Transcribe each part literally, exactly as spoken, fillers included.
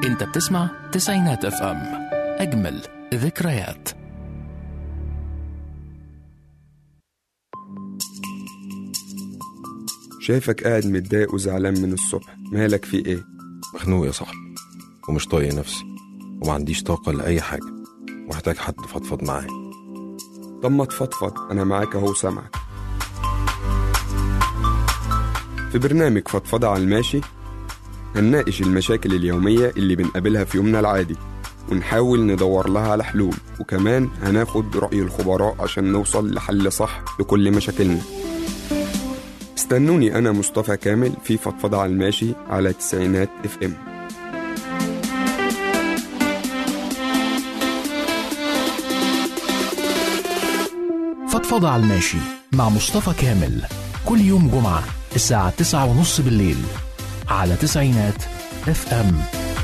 انت بتسمع تسعينات اف ام، اجمل ذكريات. شايفك قاعد متضايق وزعلان من الصبح، مالك في ايه؟ مخنوق يا صاحبي ومش طايق نفسي وما عنديش طاقة لأي حاجة ومحتاج حد فضفض معاه. طب ما تفضفض، انا معاك اهو سامعك. في برنامج فضفضة على الماشي هنناقش المشاكل اليومية اللي بنقابلها في يومنا العادي ونحاول ندور لها على حلول، وكمان هناخد رأي الخبراء عشان نوصل لحل صح لكل مشاكلنا. استنوني أنا مصطفى كامل في فضفضة على الماشي على تسعينات اف ام. فضفضة على الماشي مع مصطفى كامل كل يوم جمعة الساعة تسعة ونص بالليل على تسعينات اف ام.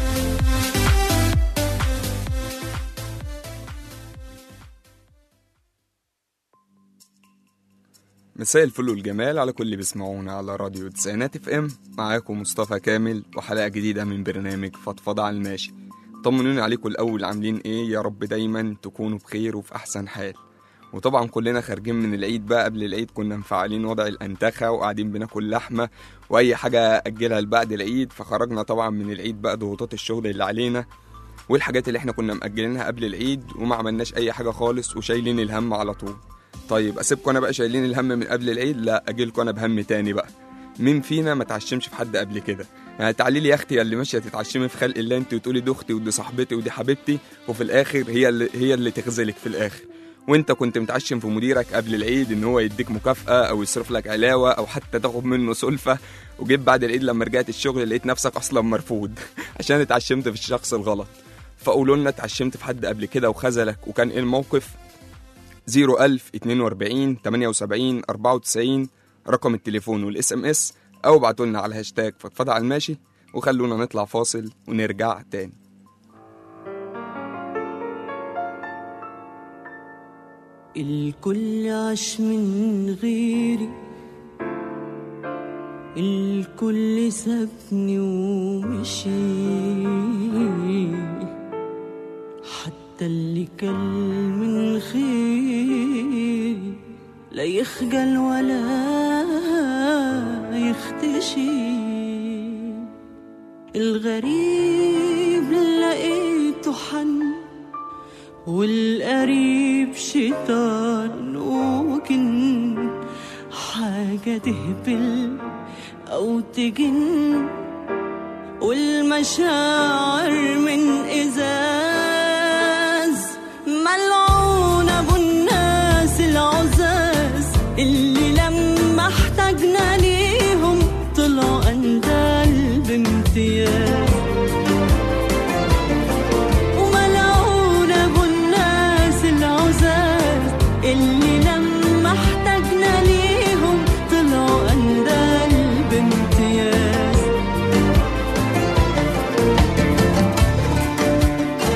مساء الفل والجمال على كل اللي بيسمعونا على راديو تسعينات اف ام. معاكم مصطفى كامل وحلقة جديدة من برنامج فضفضة على الماشي. طمنوني عليكم الأول، عاملين ايه؟ يا رب دايما تكونوا بخير وفي أحسن حال. وطبعا كلنا خارجين من العيد بقى، قبل العيد كنا مفعلين وضع الأنتخة وقاعدين بناكل لحمة وأي حاجة أجلها لبعد العيد، فخرجنا طبعا من العيد بقى ضغوطات الشغل اللي علينا والحاجات اللي احنا كنا مأجلينها قبل العيد وما عملناش أي حاجة خالص وشايلين الهم على طول. طيب أسيبكم أنا بقى شايلين الهم من قبل العيد؟ لا، أجيلكم أنا بهم تاني بقى. مين فينا ما تعشمش في حد قبل كده؟ يعني تعالي لي يا اختي اللي ماشيه تتعشمي في خلق الله انت وتقولي دي اختي ودي صاحبتي ودي حبيبتي، وفي الاخر هي اللي هي اللي تخذلك في الاخر. وانت كنت متعشم في مديرك قبل العيد ان هو يديك مكافأة او يصرف لك علاوة او حتى تاخد منه سلفة، وجيت بعد العيد لما رجعت الشغل لقيت نفسك اصلا مرفوض عشان اتعشمت في الشخص الغلط. فقولوا لنا اتعشمت في حد قبل كده وخذلك وكان ايه الموقف؟ صفر ألف اتنين وأربعين تمانية وسبعين أربعة وتسعين رقم التليفون والاس ام اس، او ابعتوا لنا على هاشتاج فضفضة على الماشي. وخلونا نطلع فاصل ونرجع تاني. الكل عاش من غيري، الكل سابني ومشي، حتى اللي كل من خيري لا يخجل ولا يختشي. الغريب لقيته حن والقريب شيطان وجن، حاجة تهبل أو تجن، والمشاعر من إزاز. ملعون أبو الناس العزاز اللي لما احتاجنا ليهم طلعوا أندال بامتياز. اللي لما احتاجنا ليهم طلعوا أندال بامتياز.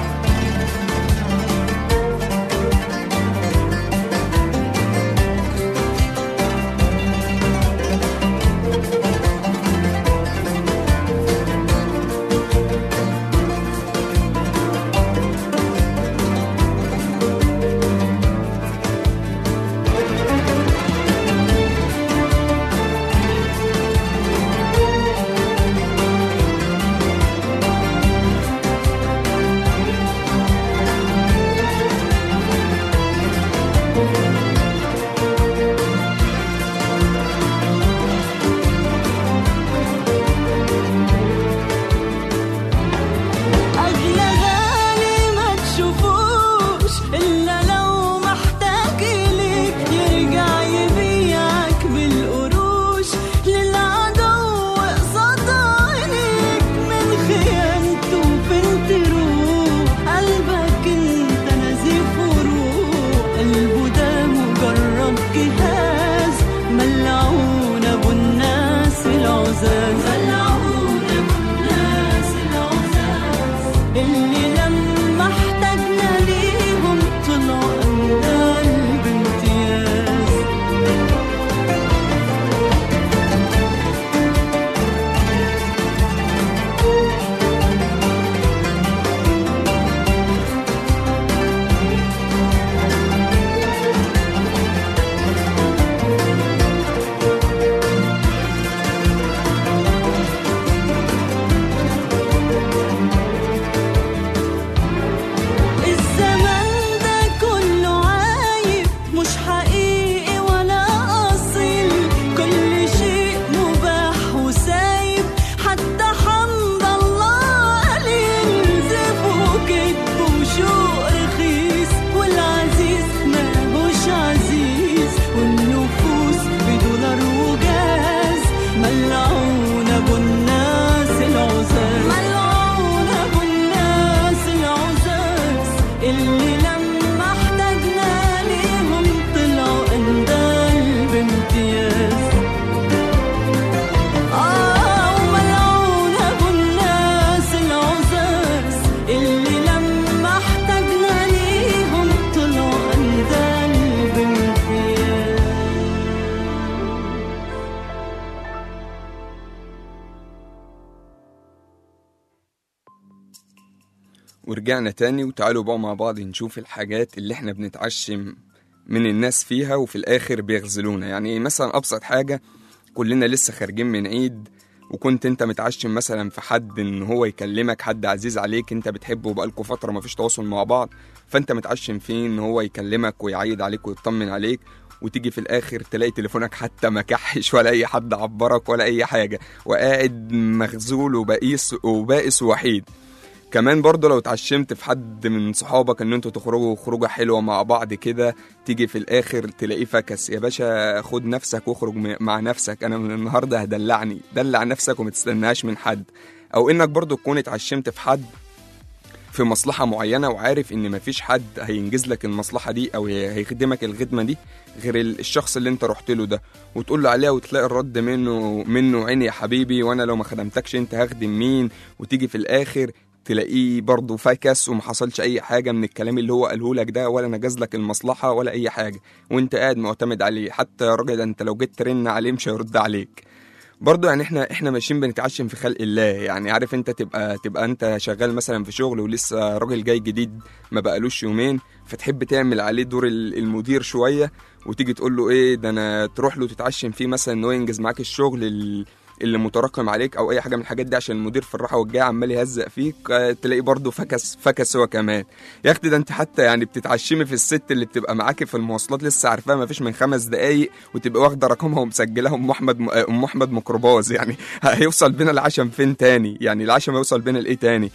ورجعنا تاني، وتعالوا بقى مع بعض نشوف الحاجات اللي احنا بنتعشم من الناس فيها وفي الآخر بيغزلونا. يعني مثلا أبسط حاجة، كلنا لسه خارجين من عيد وكنت انت متعشم مثلا في حد ان هو يكلمك، حد عزيز عليك انت بتحبه وبقالكوا فترة مفيش تواصل مع بعض، فانت متعشم فيه ان هو يكلمك ويعيد عليك ويطمن عليك، وتيجي في الاخر تلاقي تليفونك حتى مكحش ولا اي حد عبرك ولا اي حاجة، وقاعد مخزول وبائس وبائس وحيد. كمان برضه لو اتعشمت في حد من صحابك ان انتوا تخرجوا خروجه حلوه مع بعض كده، تيجي في الاخر تلاقيه فكس. يا باشا خد نفسك واخرج مع نفسك، انا من النهارده هدلعني، دلع نفسك وما تستناش من حد. او انك برضه تكون اتعشمت في حد في مصلحه معينه وعارف ان مفيش حد هينجز لك المصلحه دي او هيخدمك الخدمه دي غير الشخص اللي انت رحت له ده، وتقول له عليها وتلاقي الرد منه منه عيني يا حبيبي، وانا لو ما خدمتكش انت هخدم مين؟ وتيجي في الاخر تلاقيه برضه فاكس وما حصلش اي حاجه من الكلام اللي هو قاله لك ده، ولا نجز لك المصلحه ولا اي حاجه، وانت قاعد معتمد عليه. حتى يا راجل انت لو جيت ترن عليه مش هيرد عليك. برضه يعني احنا احنا ماشيين بنتعشم في خلق الله. يعني عارف انت تبقى تبقى انت شغال مثلا في شغل ولسه راجل جاي جديد ما بقالوش يومين، فتحب تعمل عليه دور المدير شويه، وتيجي تقول له ايه ده، انا تروح له تتعشم فيه مثلا ان هو ينجز معاك الشغل اللي متراكم عليك او اي حاجه من الحاجات دي، عشان المدير في الراحه والجايه عمال يهزق فيك، تلاقيه برضه فكس فكس هو كمان. يا اختي ده انت حتى يعني بتتعشمي في الست اللي بتبقى معاكي في المواصلات لسه عارفاها ما فيش من خمس دقايق، وتبقى واخده رقمها ومسجلها ام احمد ام احمد ميكروباص. يعني هيوصل بينا العشم فين تاني؟ يعني العشم هيوصل بينا لايه تاني؟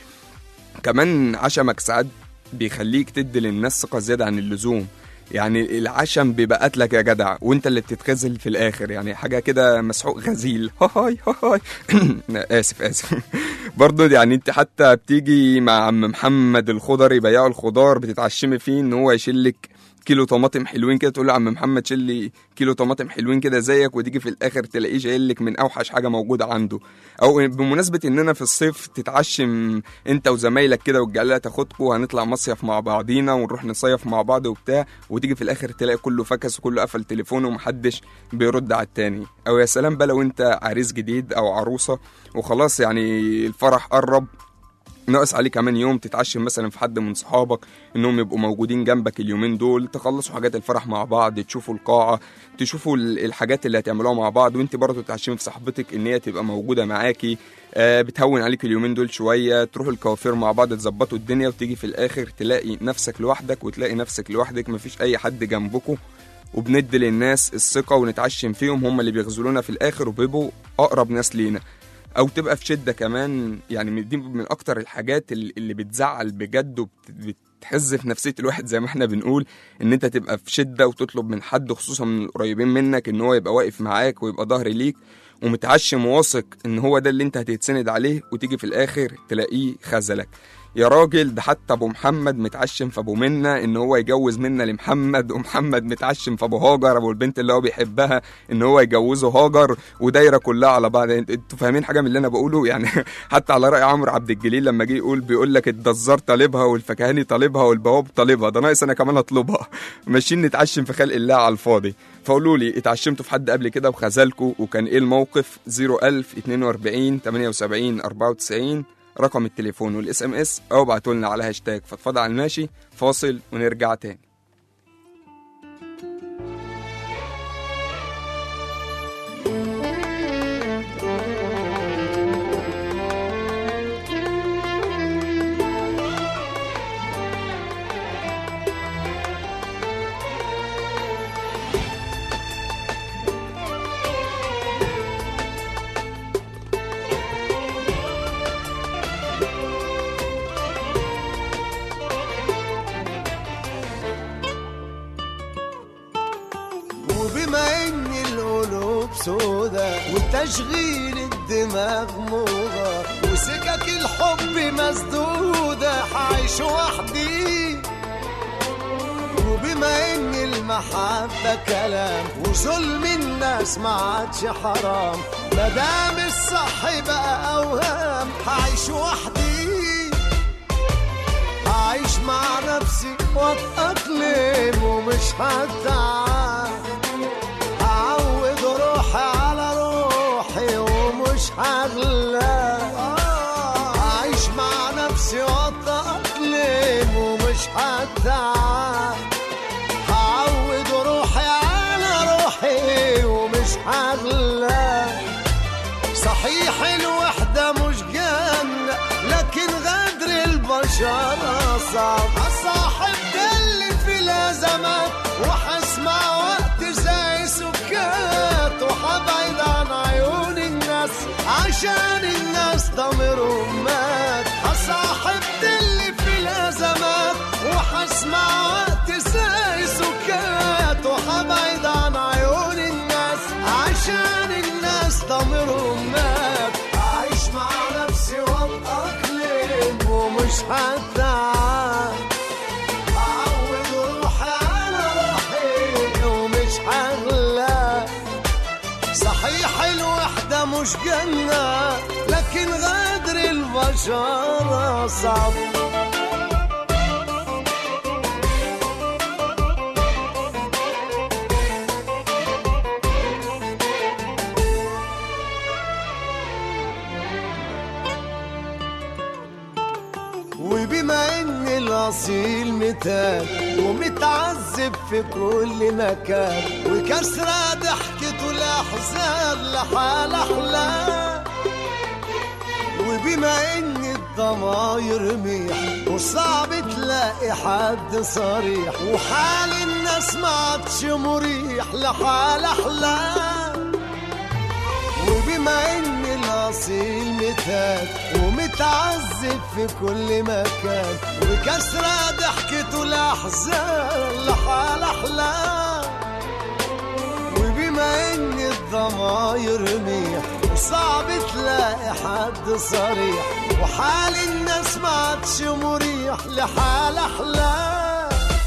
كمان عشمك ساعات بيخليك تدي للناس ثقه زياده عن اللزوم. يعني العشم بيبقى قتلك يا جدع وانت اللي بتتخزل في الاخر، يعني حاجه كده مسحوق غزيل. هاي هاي اسف اسف برضه يعني انت حتى بتيجي مع عم محمد الخضري بياع الخضار بتتعشمي فيه ان هو يشيلك كيلو طماطم حلوين كده، تقول له عم محمد شيل لي كيلو طماطم حلوين كده زيك، وتيجي في الاخر تلاقيه شايل لك من اوحش حاجه موجوده عنده. او بمناسبه اننا في الصيف تتعشم انت وزمايلك كده والجلاله تاخدكوا هنطلع مصيف مع بعضينا ونروح نصيف مع بعض وبتاع، وتيجي في الاخر تلاقي كله فكس وكله قفل تليفونه ومحدش بيرد على التاني. او يا سلام بقى لو انت عريس جديد او عروسه وخلاص يعني الفرح قرب، ناقص عليه كمان يوم، تتعشم مثلا في حد من صحابك انهم يبقوا موجودين جنبك اليومين دول، تخلصوا حاجات الفرح مع بعض، تشوفوا القاعه، تشوفوا الحاجات اللي هتعملوها مع بعض، وانت برضه تتعشمي في صاحبتك ان هي تبقى موجوده معاكي، آه بتهون عليك اليومين دول شويه، تروحوا الكوافير مع بعض تظبطوا الدنيا، وتيجي في الاخر تلاقي نفسك لوحدك وتلاقي نفسك لوحدك مفيش اي حد جنبكم، وبندي للناس الثقه ونتعشم فيهم، هم اللي بيغزلونا في الاخر وبيبقوا اقرب ناس لينا. او تبقى في شده كمان، يعني دي من اكتر الحاجات اللي بتزعل بجد وبتحز في نفسيه الواحد زي ما احنا بنقول، ان انت تبقى في شده وتطلب من حد خصوصا من القريبين منك ان هو يبقى واقف معاك ويبقى ظهر ليك ومتعشم واثق ان هو ده اللي انت هتتسند عليه، وتيجي في الاخر تلاقيه خذلك. يا راجل ده حتى ابو محمد متعشم في ابو منة ان هو يجوز منة لمحمد، ومحمد متعشم في ابو هاجر ابو البنت اللي هو بيحبها ان هو يجوزه هاجر، ودايره كلها على بعض. انتوا فاهمين حاجه من اللي انا بقوله؟ يعني حتى على راي عمرو عبد الجليل لما جه يقول بيقول لك الدزار طالبها والفكهاني طالبها والبواب طالبها، ده ناقص انا كمان اطلبها. ماشيين نتعشم في خلق الله على الفاضي. فقولوا لي اتعشمتوا في حد قبل كده وخذلكوا وكان ايه الموقف؟ صفر ألف اتنين وأربعين تمانية وسبعين أربعة وتسعين رقم التليفون والاس ام اس، او ابعتوا لنا على هاشتاج فضفضة على الماشي. فاصل ونرجع تاني. سودا وتشغيل الدماغ موضة وسكك الحب مسدودة، حعيش وحدي وبما ان المحبة كلام وظلم الناس ما عادش حرام، مدام الصح بقى اوهام، حعيش وحدي هعيش مع نفسي واتأقلم ومش هتعب، هعود روحي على روحي ومش هغلى، هعيش مع نفسي واتأقلم البشر أصعب. أصاحب اللي في الأزمات وحسمع وقت زي سكات، وحبعد عن عيون الناس عشان الناس ضميرهم مات. أصاحب اللي في الأزمات وحسمع وقت زي سكات، وحبعد عن عيون الناس عشان الناس ضميرهم مات. أعيش مع نفسي وأتأقلم ومش هتعب، أعود روحي على روحي ومش هغلى. صحيح الوحدة مش جنة لكن غدر البشر صعب. وبما ان الاصيل متاب ومتعذب في كل مكان، وكسرة ضحكته الاحزان لحال احلام. وبما ان الضماير ميح وصعب تلاقي حد صريح، وحال الناس ما عادش مريح لحال احلام. وبما ان الاصيل متاب ومتعذب في كل مكان، وكسرة ضحكته الاحزان لحال احلام. وبما ان الضماير ميح وصعب تلاقي حد صريح، وحال الناس ما عادش مريح لحال احلام.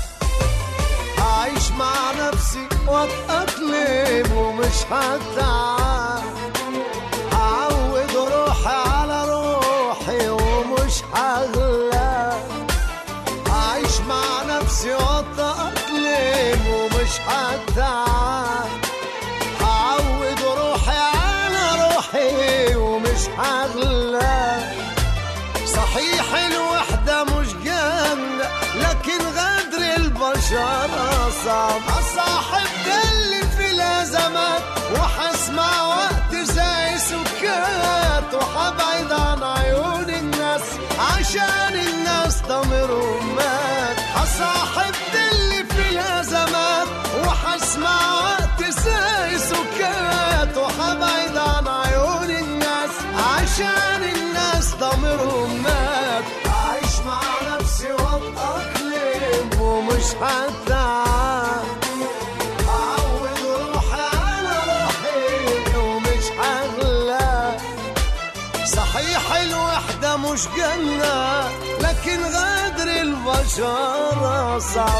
هعيش مع نفسي واتأقلم ومش هتعب، أعود روحي على روحي ومش هغلى. أعيش مع نفسي وأتأقلم ومش هتعب، أعود روحي على روحي ومش هغلى. صحيح الوحدة مش جنة لكن غدر البشر أصعب. أصاحب اللي في الأزمات وحسمع وقت زي سكات، وحبعد عن عيون الناس عشان الناس ضميرهم مات. أصاحب اللي في الأزمات وحسمع وقت زي سكات، وحبعد عن عيون الناس عشان الناس ضميرهم مات. أعيش مع نفسي وأتأقلم ومش هتعب، أعود روحي على روحي ومش هغلى. صحيح الوحدة مش جنة لكن غدر البشر صعب.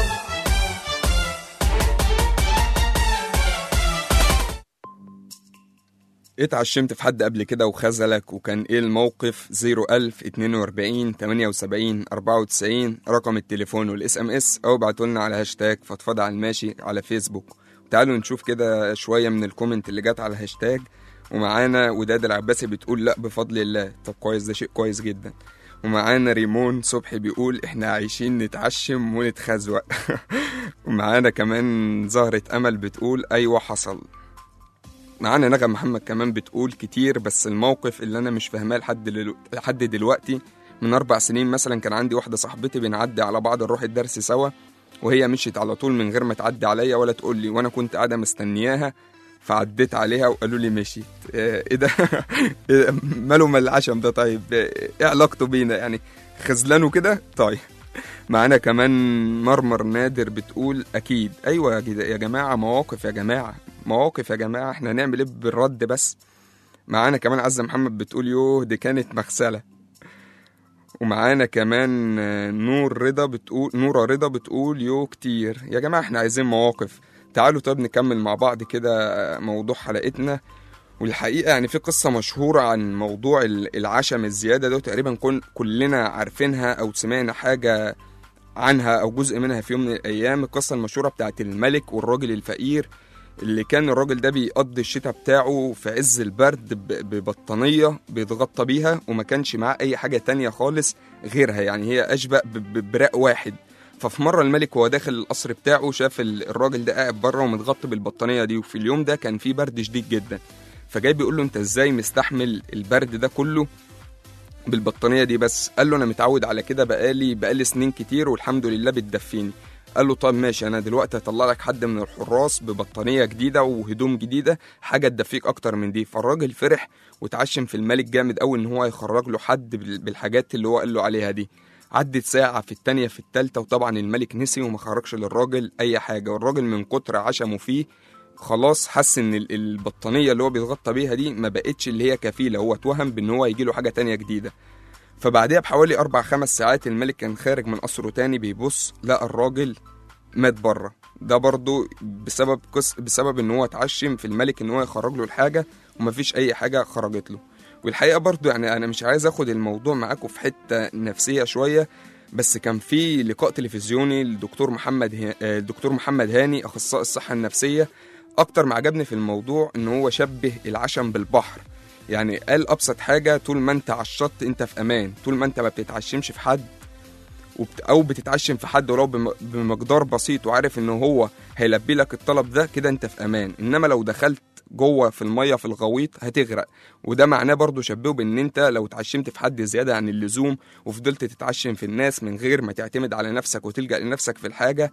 اتعشمت في حد قبل كده وخذلك، وكان ايه الموقف؟ زيرو ألف اتنين وأربعين تمانية وسبعين أربعة وتسعين رقم التليفون والاس ام اس، او ابعتولنا على هاشتاج فضفضة على الماشي على فيسبوك. تعالوا نشوف كده شوية من الكومنت اللي جات على الهاشتاج. ومعانا وداد العباسي بتقول لا بفضل الله. طب كويس، ده شيء كويس جدا. ومعانا ريمون صبحي بيقول احنا عايشين نتعشم ونتخزوق. ومعانا كمان زهرة امل بتقول ايوه حصل. معانا نغم محمد كمان بتقول كتير، بس الموقف اللي انا مش فاهماه لحد دلو... لحد دلوقتي. من اربع سنين مثلا كان عندي واحده صاحبتي بنعدي على بعض نروح الدرس سوا، وهي مشيت على طول من غير ما تعدي عليا ولا تقول لي، وانا كنت قاعده مستنياها فعديت عليها وقالوا لي مشيت. ايه ده؟ ماله مال العشم ده؟ طيب ايه علاقته بينا يعني؟ خذلانه كده؟ طيب. معانا كمان مرمر نادر بتقول اكيد ايوه يا جماعه، مواقف يا جماعه، مواقف يا جماعه، احنا هنعمل ايه بالرد بس. معانا كمان عزة محمد بتقول يوه دي كانت مغسله. ومعانا كمان نور رضا بتقول نورة رضا بتقول يو كتير يا جماعه، احنا عايزين مواقف. تعالوا طب نكمل مع بعض كده موضوع حلقتنا. والحقيقه يعني في قصه مشهوره عن موضوع العشم الزياده ده، تقريبا كلنا عارفينها او سمعنا حاجه عنها او جزء منها في يوم من الايام. القصه المشهوره بتاعت الملك والراجل الفقير، اللي كان الراجل ده بيقضي الشتاء بتاعه في عز البرد ببطانيه بيتغطى بيها، وما كانش معاه اي حاجه تانية خالص غيرها، يعني هي اشبه براق واحد. ففي مره الملك وهو داخل القصر بتاعه شاف الراجل ده قاعد بره ومتغطى بالبطانيه دي، وفي اليوم ده كان فيه برد شديد جدا. فجاي بيقول له انت ازاي مستحمل البرد ده كله بالبطانية دي بس. قال له أنا متعود على كده بقالي بقالي سنين كتير والحمد لله بتدفيني. قال له طب ماشي، أنا دلوقتي هطلع لك حد من الحراس ببطانية جديدة وهدوم جديدة، حاجة تدفيك أكتر من دي. فالراجل فرح وتعشم في الملك جامد أوي إن هو يخرج له حد بالحاجات اللي هو قال له عليها دي. عدت ساعة، في التانية، في التالتة، وطبعا الملك نسي وما خرجش للراجل أي حاجة. والراجل من كتر عشمه فيه خلاص حس ان البطانية اللي هو بيتغطى بيها دي ما بقتش اللي هي كفيلة، هو اتوهم بان هو يجيله حاجة تانية جديدة. فبعدها بحوالي أربع خمس ساعات الملك كان خارج من قصره تاني، بيبص لقى الراجل مات بره. ده برضو بسبب قص... بسبب ان هو اتعشم في الملك ان هو يخرج له الحاجة ومفيش اي حاجة خرجت له. والحقيقة برضو يعني انا مش عايز اخد الموضوع معاكم في حتة نفسية شوية، بس كان في لقاء تلفزيوني للدكتور محمد ه... الدكتور محمد هاني اخصائي الصحة النفسية. اكتر ما عجبني في الموضوع ان هو شبه العشم بالبحر. يعني قال ابسط حاجة، طول ما انت على الشط انت في امان، طول ما انت ما بتتعشمش في حد وبت... او بتتعشم في حد ولو بم... بمقدار بسيط وعارف ان هو هيلبي لك الطلب ده، كده انت في امان. انما لو دخلت جوه في المية في الغويط هتغرق. وده معناه برضو شبهه بان انت لو اتعشمت في حد زيادة عن اللزوم وفضلت تتعشم في الناس من غير ما تعتمد على نفسك وتلجأ لنفسك في الحاجة،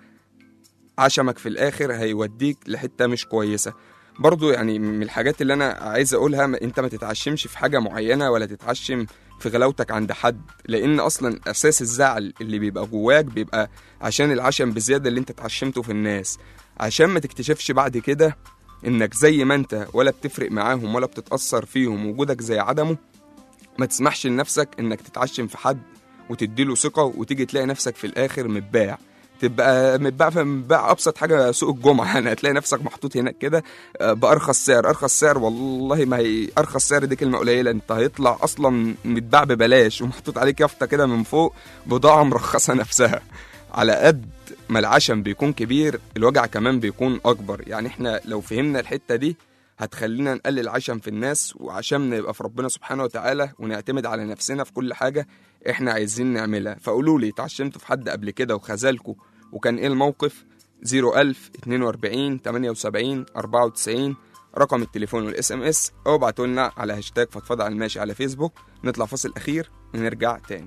عشمك في الاخر هيوديك لحتة مش كويسة. برضو يعني من الحاجات اللي انا عايز اقولها، انت ما تتعشمش في حاجة معينة ولا تتعشم في غلاوتك عند حد، لان اصلا اساس الزعل اللي بيبقى جواك بيبقى عشان العشم بزيادة اللي انت اتعشمته في الناس، عشان ما تكتشفش بعد كده انك زي ما انت ولا بتفرق معاهم ولا بتتأثر فيهم، وجودك زي عدمه. ما تسمحش لنفسك انك تتعشم في حد وتديله ثقة وتيجي تلاقي نفسك في الاخر متباع. تبقى متباع في متباع ابسط حاجه سوق الجمعه، يعني هتلاقي نفسك محطوط هناك كده بارخص سعر. ارخص سعر والله ما هي ارخص سعر دي كلمه قليله، انت هيطلع اصلا متباع ببلاش ومحطوط عليك يافطه كده من فوق بضاعه مرخصه نفسها. على قد ما العشم بيكون كبير الوجع كمان بيكون اكبر. يعني احنا لو فهمنا الحته دي هتخلينا نقلل عشم في الناس، وعشمنا يبقى في ربنا سبحانه وتعالى، ونعتمد على نفسنا في كل حاجه احنا عايزين نعملها. فقولوا لي اتعشمتوا في حد قبل كده وخذلكوا وكان ايه الموقف؟ صفر ألف اتنين وأربعين تمانية وسبعين أربعة وتسعين رقم التليفون والاس ام اس، او ابعتوا لنا على هاشتاج فضفضة على الماشي على فيسبوك. نطلع فاصل اخير ونرجع تاني.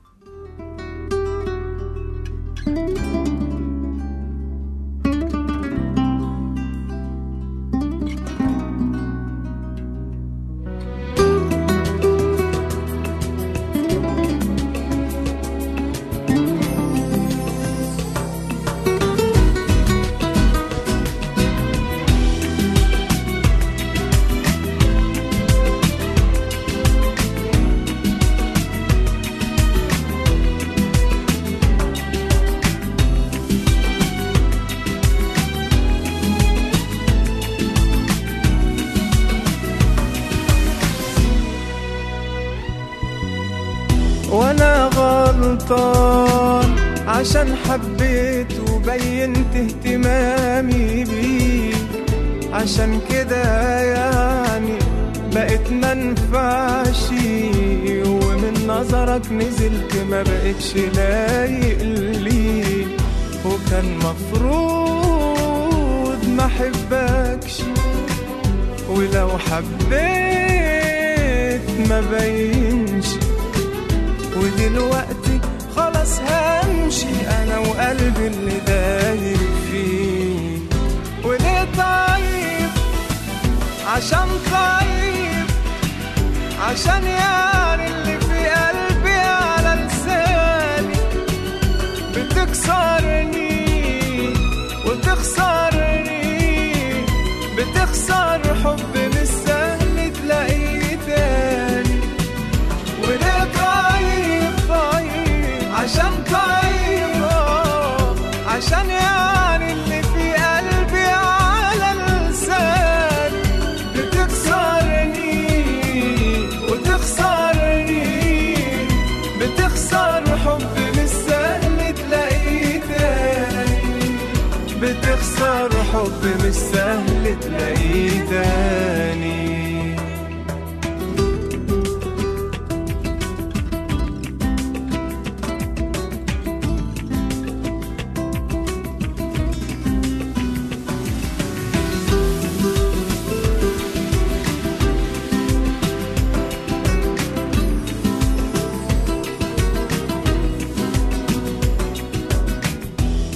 وانا غلطان عشان حبيت وبينت اهتمامي بيك، عشان كده يعني بقيت منفعش ومن نظرك نزلت ما بقتش لايق لي، وكان مفروض ما حبكش، ولو حبيت ما بينش، ودلوقتي خلاص همشي انا وقلبي اللي دايب فيه. وليه طيب؟ عشان طيب، عشان يعني اللي في قلبي على لساني بتكسرني وتخسرني، بتخسر حب مش سهل تلاقيه تاني. وليه طيب؟ طيب عشان طيب، عشان يعني اللي في قلبي على لساني بتكسرني وتخسرني، بتخسر حب مش سهل تلاقيه تاني، بتخسر حب مش سهل تلاقيه تاني.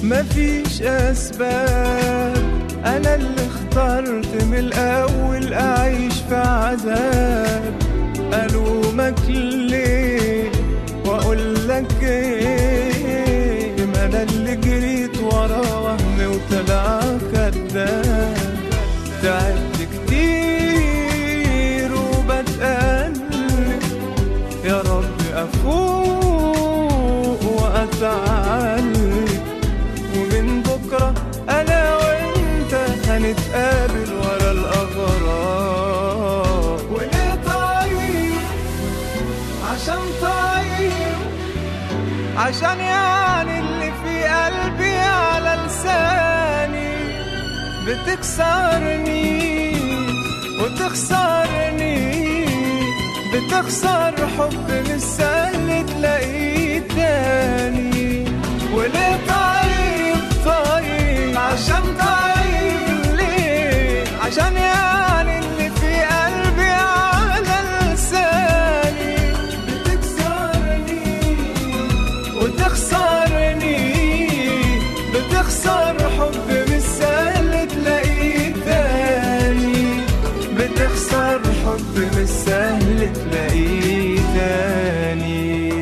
مفيش أسباب، أنا اللي اخترت من الأول أعيش في عذاب. ألومك ليه وأقول لك إيه؟ ما أنا اللي جريت ورا وهمي وطلع كداب. تعبت كتير وبتقلب، يا رب أفوق وأتعلم، ومن بكرة أنا وإنت هنتقابل ورا الأغراب. وليه طيب؟ عشان طيب، عشان يعني اللي في قلبي على لساني بتكسرني وتخسرني، بتخسر حب مش سهل تلاقيه تاني. وليه طيب طيب؟ عشان طيب ليه؟ عشان يعني اللي في قلبي على لساني بتكسرني وتخسرني، بتخسر حب مش سهل تلاقيه تاني، بتخسر حب مش سهل تلاقيه تاني.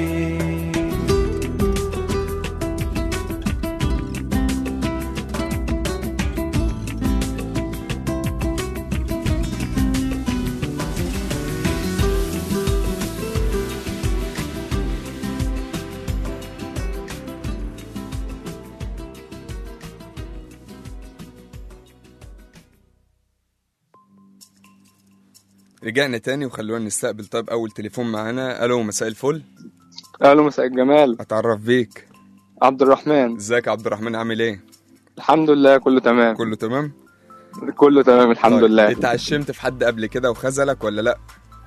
رجعنا تاني وخلونا نستقبل طيب أول تليفون معانا. ألو، مساء الفل. أهلا، مساء الجمال. أتعرف بيك؟ عبد الرحمن. ازيك يا عبد الرحمن، عامل ايه؟ الحمد لله كله تمام. كله تمام؟ كله تمام الحمد طيب. لله. اتعشمت في حد قبل كده وخذلك ولا لأ؟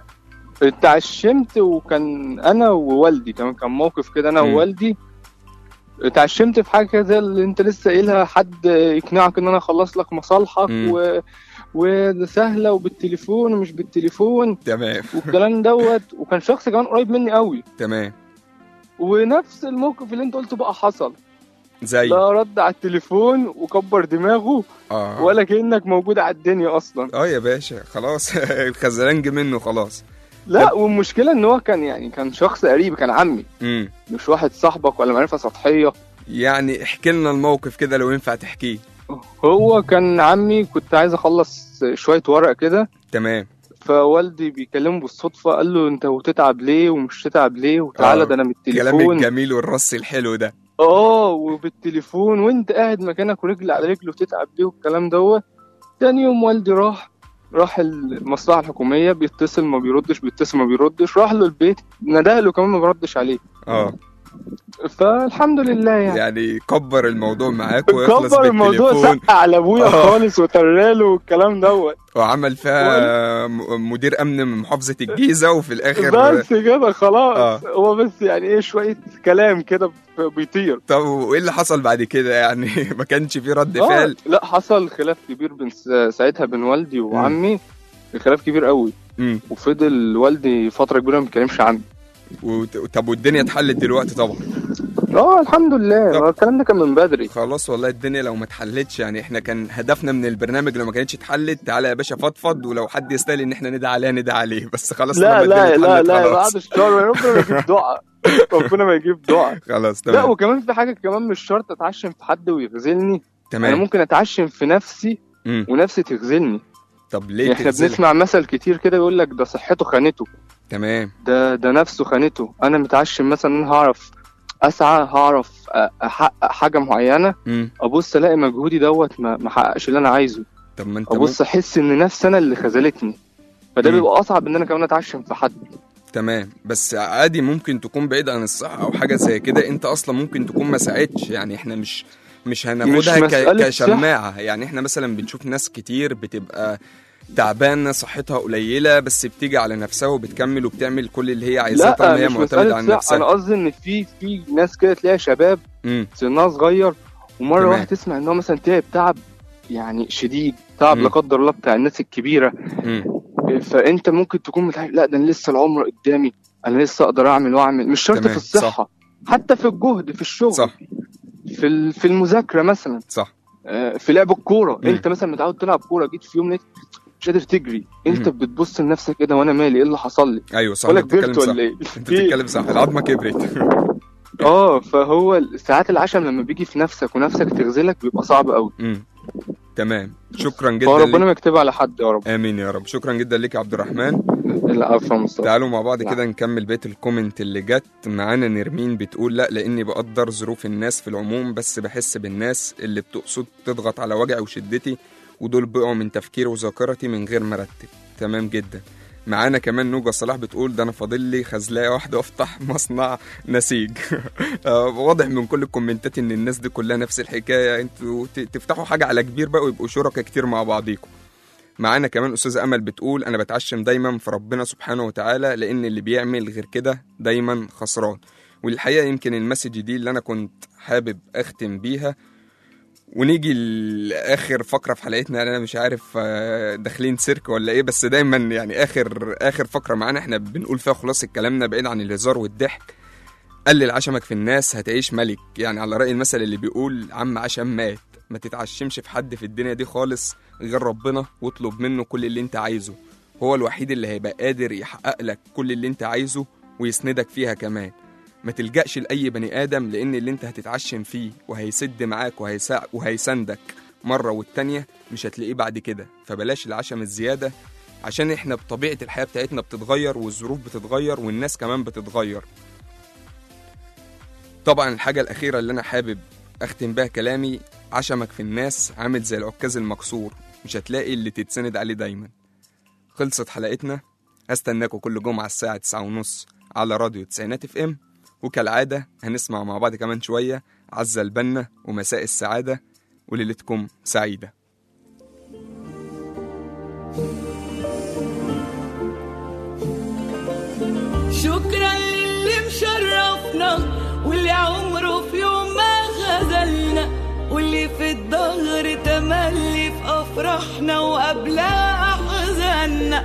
اتعشمت، وكان أنا ووالدي كمان، كان موقف كده أنا م. ووالدي. اتعشمت في حاجة كده اللي انت لسه قايلها، حد يقنعك ان انا اخلص لك مصالحك و... وسهلة وبالتليفون ومش بالتليفون تمام والكلام دوت. وكان شخص كمان قريب مني قوي. تمام. ونفس الموقف اللي انت قلته بقى حصل، زي لا رد على التليفون وكبر دماغه آه. ولا كأنك موجود على الدنيا اصلا. اه يا باشا خلاص الخزلان جه منه خلاص. لا، والمشكلة ان هو كان يعني كان شخص قريب، كان عمي. امم مش واحد صاحبك ولا معرفة سطحية. يعني احكي لنا الموقف كده لو ينفع تحكيه. هو كان عمي، كنت عايز اخلص شوية ورق كده. تمام. فوالدي بيكلمه بالصدفة، قال له انت وتتعب ليه ومش تتعب ليه، وتعالى ده انا من التليفون. كلام الجميل والرص الحلو ده. اه وبالتليفون وانت قاعد مكانك ورجل على رجل، وتتعب ليه والكلام دوت. تاني يوم والدي راح راح المصلحة الحكومية، بيتصل ما بيردش، بيتصل ما بيردش. راح له البيت، ندهله كمان ما بيردش عليه. اه فالحمد لله يعني يعني كبر الموضوع معاك ويخلص كبر الموضوع، بالتليفون. سقع على ابويا آه. خالص وتراله والكلام دوت، وعمل فيها م- مدير امن من محافظة الجيزة، وفي الاخر بس كده خلاص. آه. هو بس يعني ايه شوية كلام كده بيطير. طب وايه اللي حصل بعد كده يعني؟ ما كانش في رد آه. فعل؟ لا، حصل خلاف كبير بين ساعتها بين والدي وعمي. خلاف كبير قوي. امم وفضل والدي فترة كبيرة ما بيتكلمش عني. وت... طب والدنيا اتحلت دلوقتي طبعا؟ اه الحمد لله. طب. الكلام ده كان من بدري. خلاص والله الدنيا لو ما اتحلتش يعني، احنا كان هدفنا من البرنامج لو ما كانتش اتحلت تعالى يا باشا فضفض، ولو حد يستاهل ان احنا ندعي عليه ندعي عليه، بس خلاص. لا لما لا الدنيا لا اتحلت لا خلاص. بعد الشر ربنا ما يجيب دعاء. ربنا ما يجيب دعاء. خلاص لا، تمام. وكمان في حاجة كمان، مش شرط اتعشم في حد ويغزلني. انا تمام. ممكن اتعشم في نفسي مم. ونفسي تغزلني. طب ليه احنا تغزلك؟ بنسمع مثل كتير كده يقول لك ده صحته خانته، تمام. ده ده نفسه خانته. انا متعشم مثلا ان انا هعرف اسعى، هعرف احقق حاجه معينه، مم. ابص الاقي مجهودي دوت ما ما حققش اللي انا عايزه، طب ما انت ابص احس ان نفسي انا اللي خذلتني. فده مم. بيبقى اصعب ان انا كمان اتعشم في حد. تمام. بس عادي ممكن تكون بعيد عن الصحة او حاجة زي كده، انت اصلا ممكن تكون ما ساعدتش يعني. احنا مش مش هناخدها مش مسألة ك... كشماعة يعني. احنا مثلا بنشوف ناس كتير بتبقى تعبانة صحتها قليلة، بس بتيجي على نفسها وبتكمل وبتعمل كل اللي هي عايزاه طالما هي مش معتمدة على مسألة نفسها. انا قصدي ان في في ناس كده تلاقيها شباب امم سنها صغير، ومره تمام. واحده تسمع ان هو مثلا تعب تعب يعني شديد، تعب مم. لا قدر الله بتاع الناس الكبيره. امم فانت ممكن تكون متعب، لا ده انا لسه العمر قدامي، انا لسه اقدر اعمل واعمل. مش شرط تمام. في الصحه، حتى في الجهد في الشغل. صح. في ال- في المذاكره مثلا، صح. آه، في لعب الكوره. مم. انت مثلا متعود تلعب كوره، جيت في يوم لقيت مش قادر تجري، انت مم. بتبص لنفسك كده، وانا مالي، ايه اللي حصل لي؟ ايوه صح، ولا انت بتتكلم كبرت صح. ولا ايه؟ انت بتتكلم صح، العظمه كبرت. اه، فهو ساعات العشم لما بيجي في نفسك ونفسك تغزلك بيبقى صعب قوي. امم تمام، شكرا جدا فربنا ليك. ما يكتبها على حد يا رب. امين يا رب. شكرا جدا ليك يا عبد الرحمن. العفو يا مصطفى. تعالوا مع بعض لا. كده نكمل بيت الكومنت اللي جت معانا. نرمين بتقول لا، لاني بقدر ظروف الناس في العموم، بس بحس بالناس اللي بتقصد تضغط على وجعي وشدتي، ودول بقعوا من تفكيري وذاكرتي من غير ما ارتب. تمام جدا. معانا كمان نوجة صلاح بتقول ده انا فاضل لي خزلايه واحده وافتح مصنع نسيج. واضح من كل الكومنتات ان الناس دي كلها نفس الحكايه، انتوا ت- تفتحوا حاجه على كبير بقى ويبقوا شركاء كتير مع بعضيكم. معانا كمان أستاذة أمل بتقول أنا بتعشم دايما في ربنا سبحانه وتعالى، لأن اللي بيعمل غير كده دايما خسران. والحقيقة يمكن المسج دي اللي أنا كنت حابب أختم بيها، ونيجي لآخر فقرة في حلقتنا. أنا مش عارف آه، داخلين سيرك ولا إيه، بس دايما يعني آخر آخر فقرة معانا إحنا بنقول فيها خلاصة كلامنا بعيد عن الهزار والضحك. قلل عشمك في الناس هتعيش ملك، يعني على رأي المثل اللي بيقول عم عشم مات. ما تتعشمش في حد في الدنيا دي خالص غير ربنا، واطلب منه كل اللي انت عايزه. هو الوحيد اللي هيبقى قادر يحقق لك كل اللي انت عايزه ويسندك فيها كمان. ما تلجأش لأي بني آدم، لأن اللي انت هتتعشم فيه وهيسد معاك وهيسا... وهيسندك مرة والتانية مش هتلاقيه بعد كده. فبلاش العشم الزيادة، عشان احنا بطبيعة الحياة بتاعتنا بتتغير، والظروف بتتغير، والناس كمان بتتغير. طبعا الحاجة الأخيرة اللي أنا حابب أختم بها كلامي، عشمك في الناس عامل زي العكاز المكسور، مش هتلاقي اللي تتسند عليه دايما. خلصت حلقتنا، هستناكم كل جمعة الساعة تسعة ونص على راديو تسعينات اف ام، وكالعادة هنسمع مع بعض كمان شوية عزة البنا ومساء السعادة، وليلتكم سعيدة. شكرا للي مشرفنا، واللي عمره في يوم ما خذلنا، واللي في الظهر تملي في أفراحنا وقبلها أحزاننا،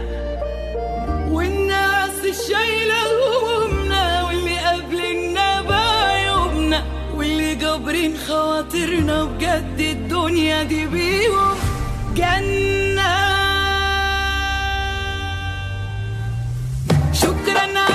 والناس الشايلة همومنا، واللي قابلنا بعيوبنا، واللي جابرين خواطرنا بجد الدنيا دي بيهم جنة. شكرا